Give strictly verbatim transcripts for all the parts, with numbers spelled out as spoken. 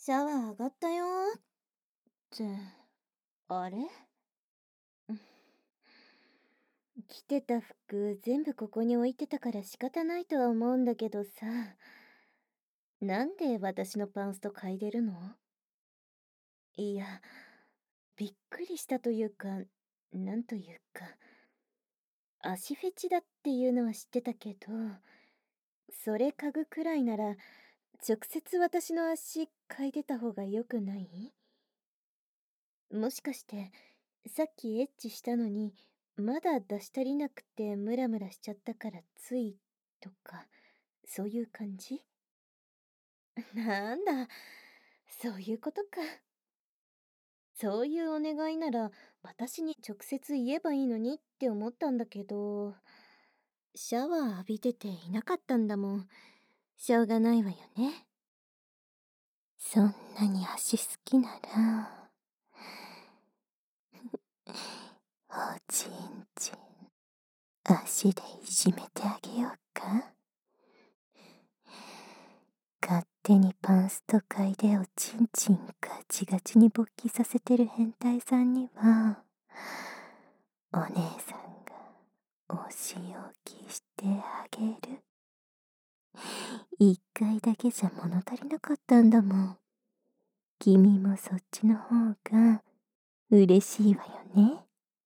シャワー上がったよーって、あれ着てた服全部ここに置いてたから仕方ないとは思うんだけどさ、なんで私のパンスト嗅いでるの？いや、びっくりしたというか、なんというか、足フェチだっていうのは知ってたけど、それ嗅ぐくらいなら、直接私の足嗅いでた方が良くない？もしかして、さっきエッチしたのに、まだ出し足りなくてムラムラしちゃったからつい、とか、そういう感じ？なんだ、そういうことか。そういうお願いなら、私に直接言えばいいのにって思ったんだけど、シャワー浴びてていなかったんだもん。しょうがないわよね。そんなに足好きなら、おちんちん、足でいじめてあげようか。勝手にパンスト嗅いでおちんちんガチガチに勃起させてる変態さんには、お姉さんがお仕置きしてあげる。一回だけじゃ物足りなかったんだもん。君もそっちの方が嬉しいわよね。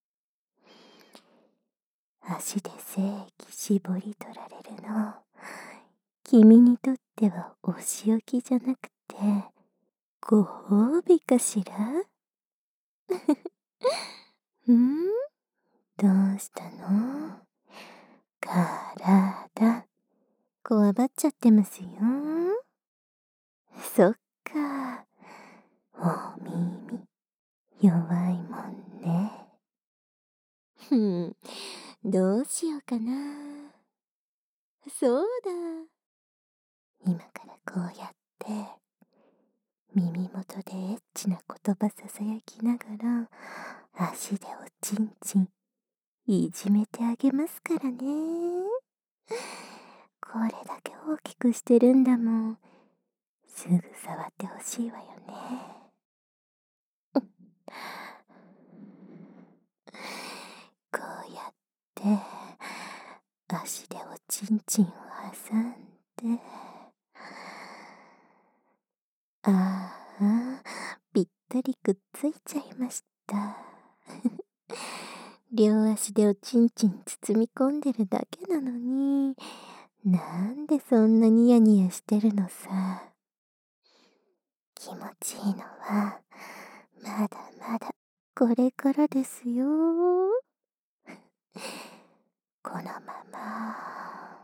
足で精液絞り取られるの、君にとってはお仕置きじゃなくてご褒美かしら？ん？どうしたの？体こわばっちゃってますよ。そっか、お耳弱いもんね。ふん、どうしようかな。そうだ、今からこうやって耳元でエッチな言葉ささやきながら足でおちんちんいじめてあげますからね。これだけ大きくしてるんだもん。すぐ触ってほしいわよね。こうやって足でおちんちんを挟んで、ああ、ぴったりくっついちゃいました。両足でおちんちん包み込んでるだけなのに、なんでそんなニヤニヤしてるのさ。気持ちいいのは、まだまだこれからですよ。このまま、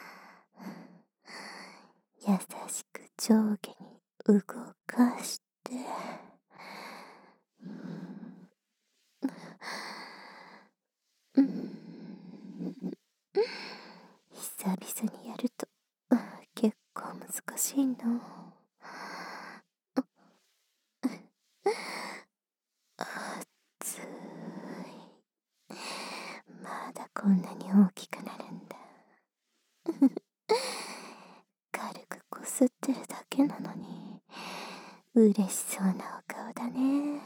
優しく上下に動かして、うん、久々にやると結構難しいな。熱い。まだこんなに大きくなるんだ。軽くこすってるだけなのに嬉しそうなお顔だね。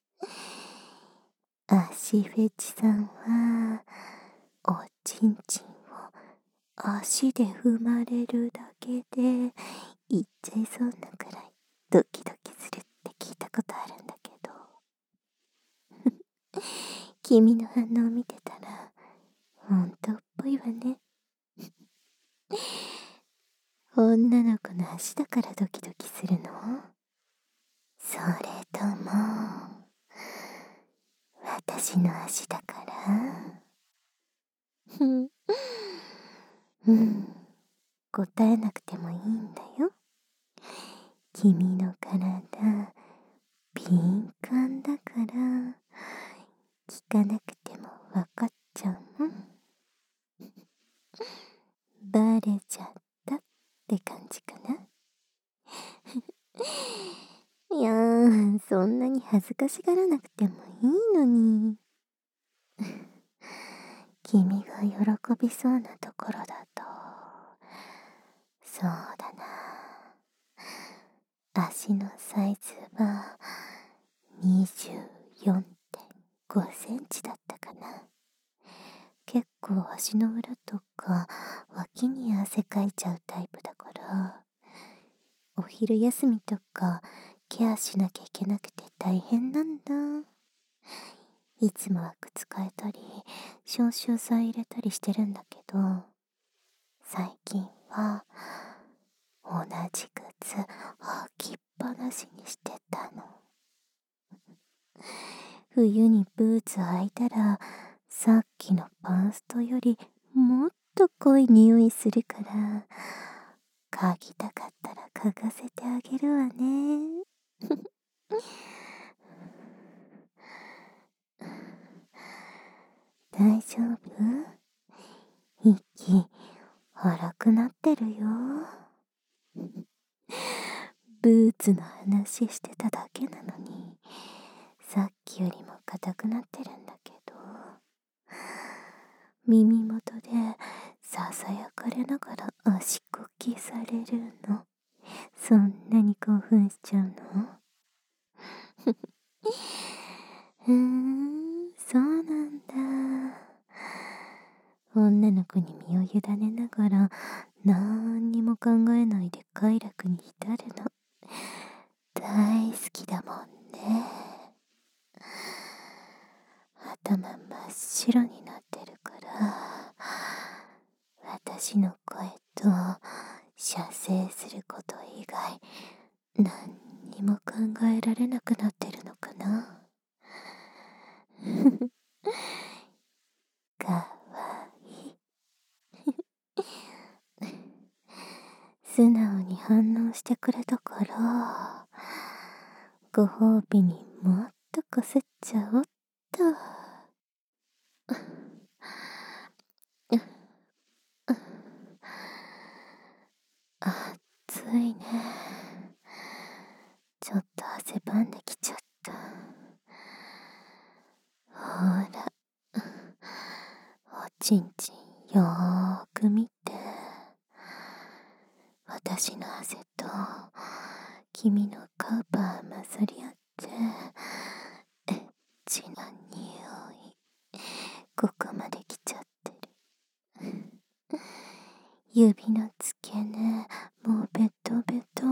足フェチさんはおちんちんを足で踏まれるだけでいっちゃいそうなくらいドキドキするって聞いたことあるんだけど、君の反応を見てたら本当っぽいわね。女の子の足だからドキドキするの？それとも私の足だから？ふん、うん、答えなくてもいいんだよ。君の体敏感だから聞かなくてもわかっちゃうもん。バレちゃったって感じかな。いやー、そんなに恥ずかしがらなくてもいいのに。君が喜びそうなところだと、そうだな、 足のサイズはにじゅうよんてんごセンチだったかな。結構足の裏とか脇に汗かいちゃうタイプだから、お昼休みとかケアしなきゃいけなくて大変なんだ。いつもは靴変えたり消臭剤入れたりしてるんだけど、最近は同じ靴履きっぱなしにしてたの。冬にブーツ履いたらさっきのパンストよりもっと濃い匂いするから、嗅ぎたかったら嗅がせてあげるわね。大丈夫？息荒くなってるよ。ブーツの話してただけなのに、さっきよりも硬くなってるんだけど、耳元でささやかれながら足こきされるの。そんなに興奮しちゃうの？うーん、そうなんだ。女の子に身を委ねながらなんにも考えないで快楽に浸るの大好きだもんね。頭真っ白になってるから、私の声と射精すること以外何にも考えられなくなってるのかな。かわいい。素直に反応してくれたから、ご褒美にもっとこすっちゃおっと。暑いね。ちょっと汗ばんできちゃった。ほら、おちんちんよーく見て。私の汗と君のカウパー混ざり合ってエッチな匂い、ここまで来ちゃってる。指の付け根もうベトベト。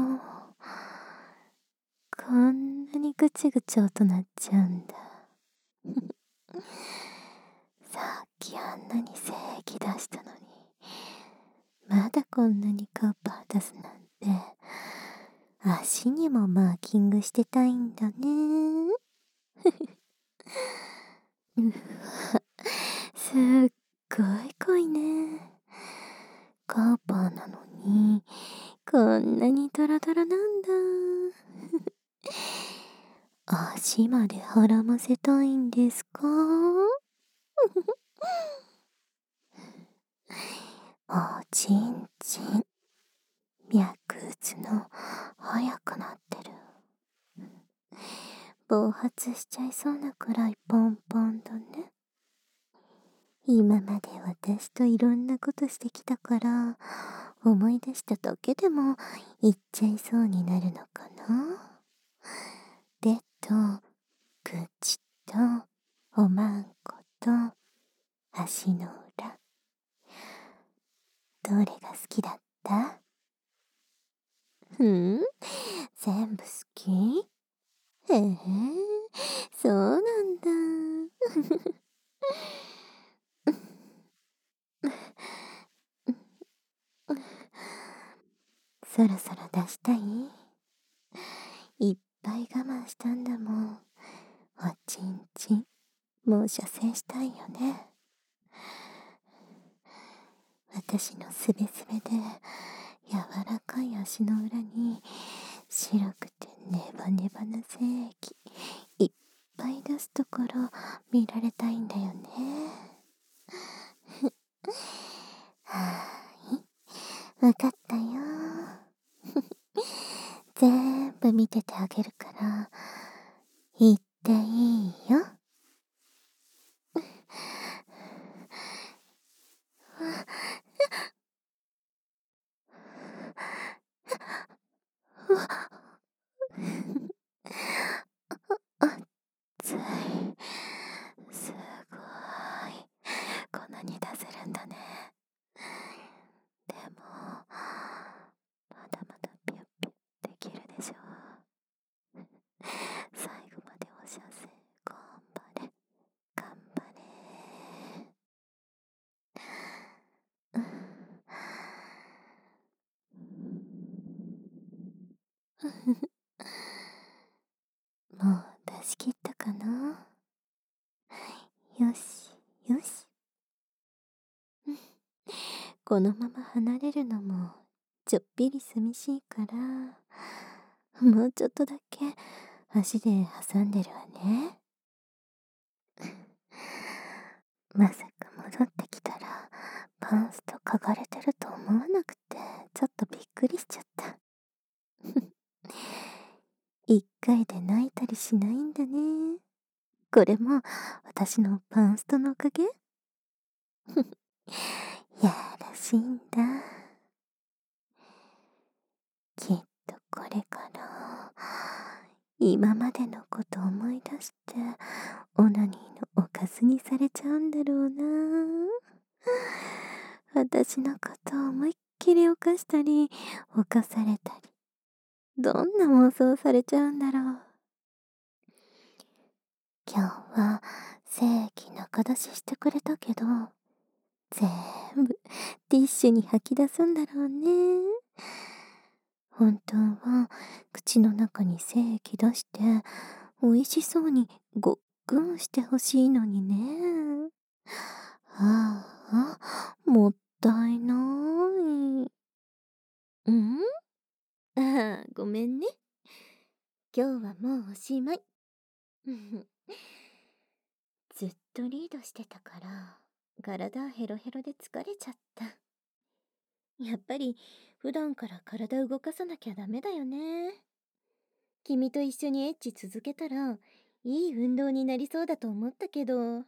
こんなにぐちぐち音鳴っちゃうんだ。さっきあんなに精液出したのに、まだこんなにカウパー出すなんて。足にもマーキングしてたいんだね。うわ、すっごい濃いね。カーパーなのにこんなにトロトロなんだ。足まで絡ませたいんですか？おちんちん脈打つの早くなってる。暴発しちゃいそうなくらいポンポンだね。今まで私といろんなことしてきたから、思い出しただけでも言っちゃいそうになるのかな。手と口とおまんこと足の裏、どれが好きだった？うん？全部好き？へえ、そうなんだ。そろそろ出したい？いっぱい我慢したんだもん。おちんちん、もう射精したいよね。私のすべすべで柔らかい足の裏に白くてネバネバな精液いっぱい出すところ見られたいんだよね。はーい、わかったよ。全部見ててあげるから言っていいよ。 もう出し切ったかな。よし、よし。このまま離れるのもちょっぴり寂しいから、もうちょっとだけ足で挟んでるわね。まさか戻ってきたらパンスト嗅がれてると思わなくて、ちょっとびっくりしちゃった。一回で泣いたりしないんだね。これも私のパンストのおかげ。やらしいんだ。きっとこれから今までのこと思い出してオナニーのおかずにされちゃうんだろうな。私のことを思いっきり犯したり犯されたり、どんな妄想されちゃうんだろう。今日は正規仲出ししてくれたけど、全部ティッシュに吐き出すんだろうね。本当は口の中に精液出して美味しそうにごっくんしてほしいのにね。ああ、もったいない。 うん？ああ、ごめんね。今日はもうおしまい。ずっとリードしてたから、体ヘロヘロで疲れちゃった。やっぱり普段から体動かさなきゃダメだよね。君と一緒にエッチ続けたら、いい運動になりそうだと思ったけど。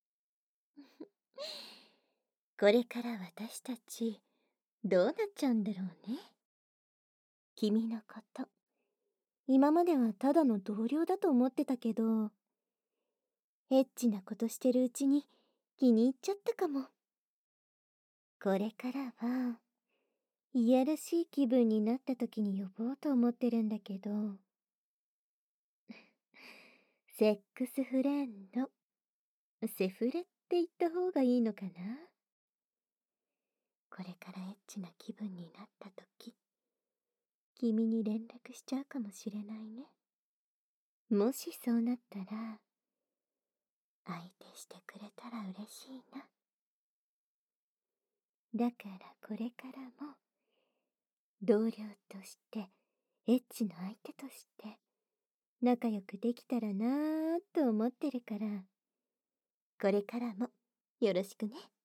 これから私たち、どうなっちゃうんだろうね。君のこと。今まではただの同僚だと思ってたけど、エッチなことしてるうちに気に入っちゃったかも。これからは、いやらしい気分になった時に呼ぼうと思ってるんだけど、セックスフレンド、セフレって言った方がいいのかな。これからエッチな気分になった時、君に連絡しちゃうかもしれないね。もしそうなったら、相手してくれたら嬉しいな。だからこれからも、同僚として、エッチの相手として、仲良くできたらなーと思ってるから、これからもよろしくね。